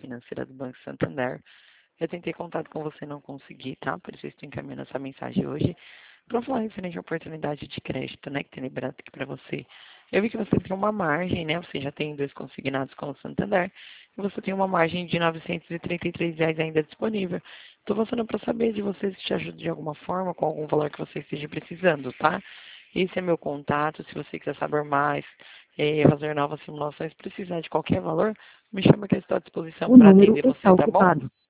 financeira do Banco Santander. Eu tentei contato com você, não consegui, tá? Por isso eu estou encaminhando essa mensagem hoje para falar referente à oportunidade de crédito, né, que tem liberado aqui para você. Eu vi que você tem uma margem, né? Você já tem 2 consignados com o Santander e você tem uma margem de R$ 933 ainda disponível. Estou passando para saber de você se te ajuda de alguma forma, com algum valor que você esteja precisando, tá? Esse é meu contato. Se você quiser saber mais, fazer novas simulações, precisar de qualquer valor, me chama que eu estou à disposição O para número atender está você, tá bom? ocupado.